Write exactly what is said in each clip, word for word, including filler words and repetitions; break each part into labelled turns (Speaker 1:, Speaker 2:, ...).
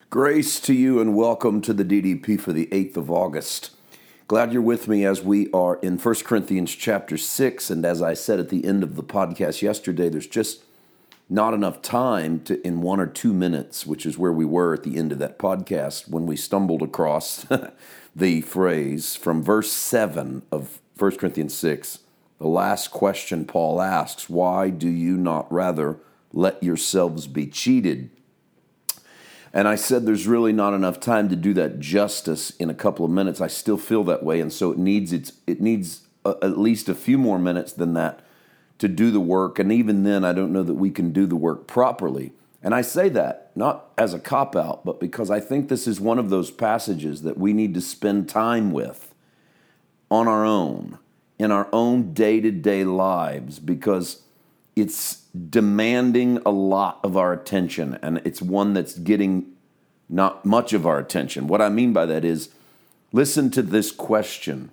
Speaker 1: Grace to you and welcome to the D D P for the eighth of August. Glad you're with me as we are in First Corinthians chapter six. And as I said at the end of the podcast yesterday, there's just not enough time to, in one or two minutes, which is where we were at the end of that podcast, when we stumbled across the phrase from verse seven of First Corinthians six. The last question Paul asks, why do you not rather let yourselves be cheated? And I said there's really not enough time to do that justice in a couple of minutes. I still feel that way, and so it needs it's, it needs a, at least a few more minutes than that to do the work. And even then, I don't know that we can do the work properly. And I say that not as a cop-out, but because I think this is one of those passages that we need to spend time with on our own, in our own day-to-day lives, because it's demanding a lot of our attention, and it's one that's getting not much of our attention. What I mean by that is, listen to this question.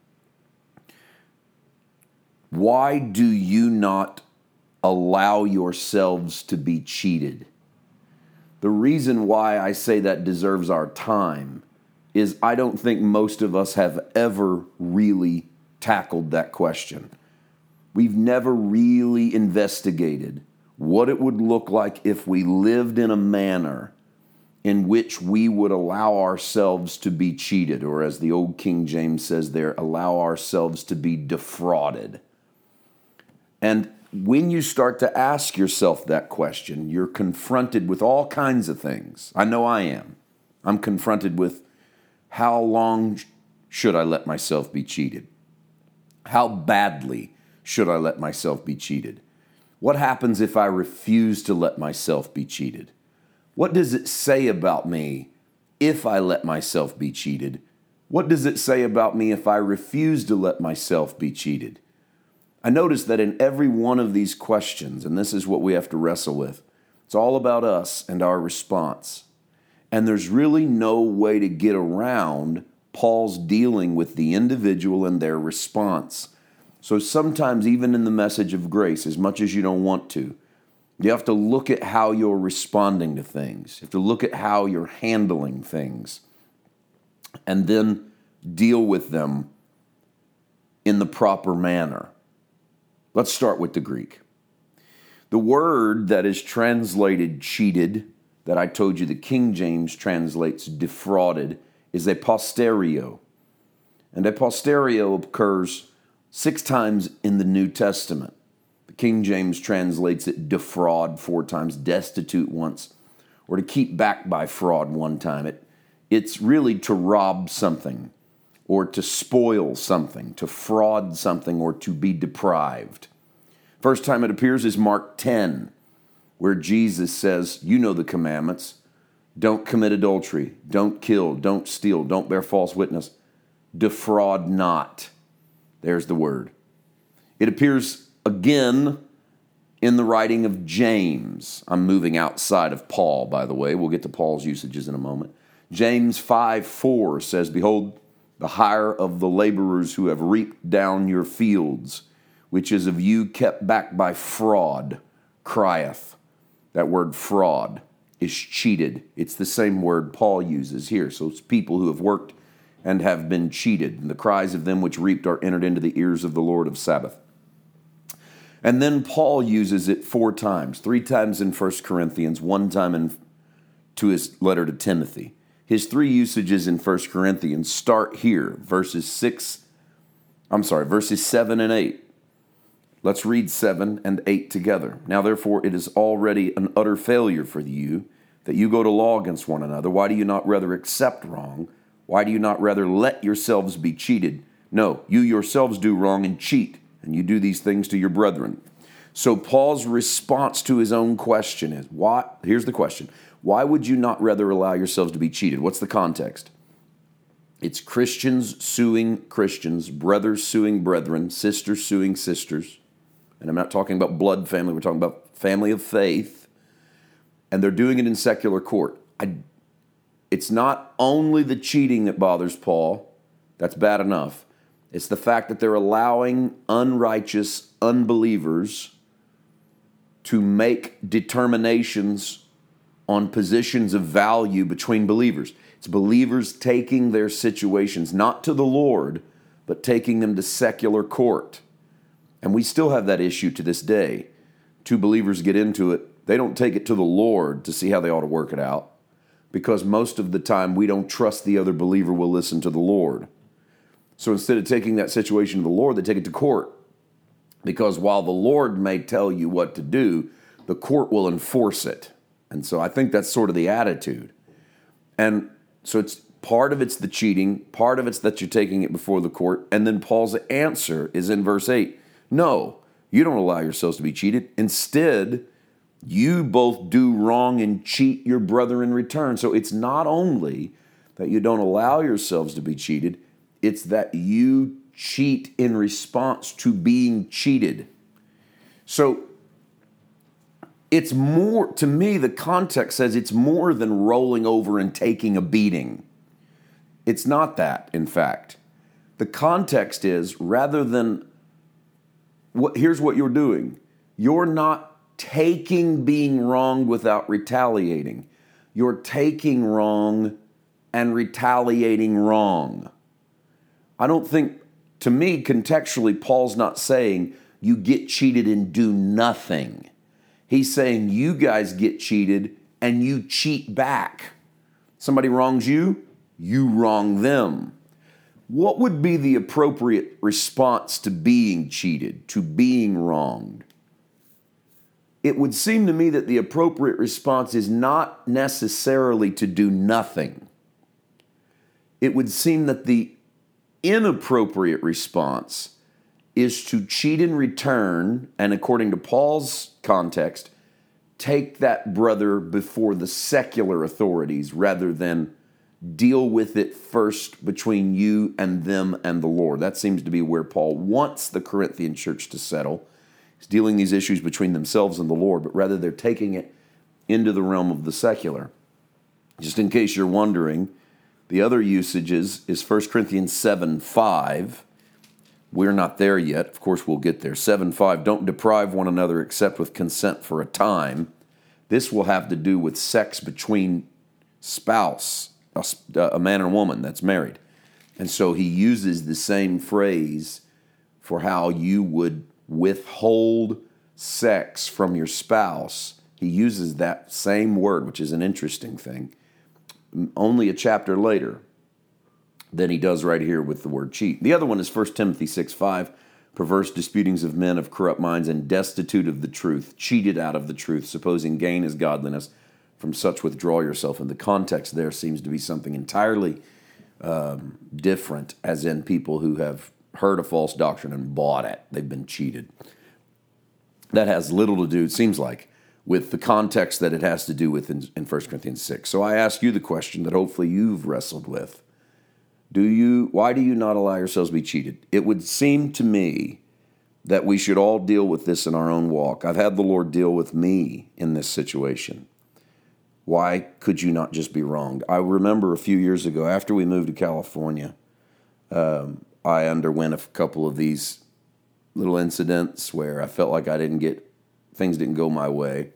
Speaker 1: Why do you not allow yourselves to be cheated? The reason why I say that deserves our time is I don't think most of us have ever really tackled that question. We've never really investigated what it would look like if we lived in a manner in which we would allow ourselves to be cheated, or as the old King James says there, allow ourselves to be defrauded. And when you start to ask yourself that question, you're confronted with all kinds of things. I know I am. I'm confronted with, how long should I let myself be cheated? How badly should I let myself be cheated? What happens if I refuse to let myself be cheated? What does it say about me if I let myself be cheated? What does it say about me if I refuse to let myself be cheated? I notice that in every one of these questions, and this is what we have to wrestle with, it's all about us and our response. And there's really no way to get around Paul's dealing with the individual and their response. So sometimes, even in the message of grace, as much as you don't want to, you have to look at how you're responding to things. You have to look at how you're handling things, and then deal with them in the proper manner. Let's start with the Greek. The word that is translated cheated, that I told you the King James translates defrauded, is aposterio. And aposterio occurs six times in the New Testament. The King James translates it defraud four times, destitute once, or to keep back by fraud one time. It, it's really to rob something, or to spoil something, to fraud something, or to be deprived. First time it appears is Mark ten, where Jesus says, you know the commandments. Don't commit adultery, don't kill, don't steal, don't bear false witness, defraud not. There's the word. It appears again in the writing of James. I'm moving outside of Paul, by the way. We'll get to Paul's usages in a moment. James five four says, behold, the hire of the laborers who have reaped down your fields, which is of you kept back by fraud, crieth. That word fraud is cheated. It's the same word Paul uses here. So it's people who have worked and have been cheated. And the cries of them which reaped are entered into the ears of the Lord of Sabaoth. And then Paul uses it four times, three times in First Corinthians, one time in to his letter to Timothy. His three usages in First Corinthians start here, verses six, I'm sorry, verses seven and eight. Let's read seven and eight together. Now, therefore, it is already an utter failure for you that you go to law against one another. Why do you not rather accept wrong? Why do you not rather let yourselves be cheated? No, you yourselves do wrong and cheat, and you do these things to your brethren. So Paul's response to his own question is, why? Here's the question. Why would you not rather allow yourselves to be cheated? What's the context? It's Christians suing Christians, brothers suing brethren, sisters suing sisters. And I'm not talking about blood family. We're talking about family of faith. And they're doing it in secular court. I It's not only the cheating that bothers Paul. That's bad enough. It's the fact that they're allowing unrighteous unbelievers to make determinations on positions of value between believers. It's believers taking their situations, not to the Lord, but taking them to secular court. And we still have that issue to this day. Two believers get into it. They don't take it to the Lord to see how they ought to work it out, because most of the time we don't trust the other believer will listen to the Lord. So instead of taking that situation to the Lord, they take it to court. Because while the Lord may tell you what to do, the court will enforce it. And so I think that's sort of the attitude. And so it's part of it's the cheating, part of it's that you're taking it before the court, and then Paul's answer is in verse eight. No, you don't allow yourselves to be cheated. Instead, you both do wrong and cheat your brother in return. So it's not only that you don't allow yourselves to be cheated, it's that you cheat in response to being cheated. So it's more, to me, the context says it's more than rolling over and taking a beating. It's not that, in fact. The context is, rather than, what, here's what you're doing. You're not taking being wrong without retaliating. You're taking wrong and retaliating wrong. I don't think, to me, contextually, Paul's not saying you get cheated and do nothing. He's saying you guys get cheated and you cheat back. Somebody wrongs you, you wrong them. What would be the appropriate response to being cheated, to being wronged? It would seem to me that the appropriate response is not necessarily to do nothing. It would seem that the inappropriate response is to cheat in return, and according to Paul's context, take that brother before the secular authorities rather than deal with it first between you and them and the Lord. That seems to be where Paul wants the Corinthian church to settle. He's dealing these issues between themselves and the Lord, but rather they're taking it into the realm of the secular. Just in case you're wondering, the other usages is First Corinthians seven five. We're not there yet. Of course, we'll get there. seven five, don't deprive one another except with consent for a time. This will have to do with sex between spouse, a, a man and a woman that's married. And so he uses the same phrase for how you would withhold sex from your spouse. He uses that same word, which is an interesting thing, only a chapter later than he does right here with the word cheat. The other one is First Timothy six five, perverse disputings of men of corrupt minds and destitute of the truth, cheated out of the truth, supposing gain is godliness. From such withdraw yourself. And the context there seems to be something entirely um, different, as in people who have heard a false doctrine and bought it. They've been cheated. That has little to do, it seems like, with the context that it has to do with in, in First Corinthians six. So I ask you the question that hopefully you've wrestled with. Do you? Why do you not allow yourselves to be cheated? It would seem to me that we should all deal with this in our own walk. I've had the Lord deal with me in this situation. Why could you not just be wronged? I remember a few years ago, after we moved to California, um, I underwent a couple of these little incidents where I felt like I didn't get, things didn't go my way.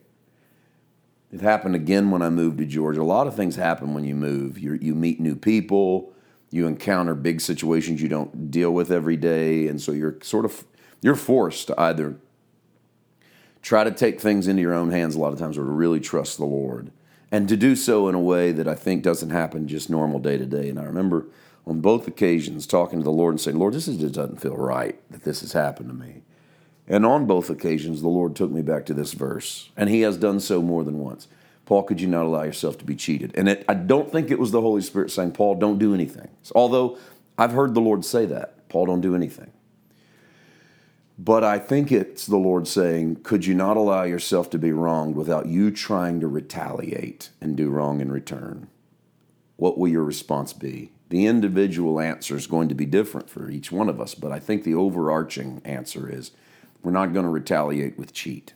Speaker 1: It happened again when I moved to Georgia. A lot of things happen when you move. You you meet new people. You encounter big situations you don't deal with every day. And so you're sort of, you're forced to either try to take things into your own hands a lot of times or to really trust the Lord. And to do so in a way that I think doesn't happen just normal day to day. And I remember on both occasions talking to the Lord and saying, Lord, this is, just doesn't feel right that this has happened to me. And on both occasions, the Lord took me back to this verse. And he has done so more than once. Paul, could you not allow yourself to be cheated? And it, I don't think it was the Holy Spirit saying, Paul, don't do anything. Although I've heard the Lord say that. Paul, don't do anything. But I think it's the Lord saying, could you not allow yourself to be wronged without you trying to retaliate and do wrong in return? What will your response be? The individual answer is going to be different for each one of us, but I think the overarching answer is we're not going to retaliate with cheat.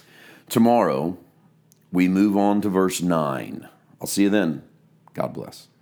Speaker 1: Tomorrow, we move on to verse nine. I'll see you then. God bless.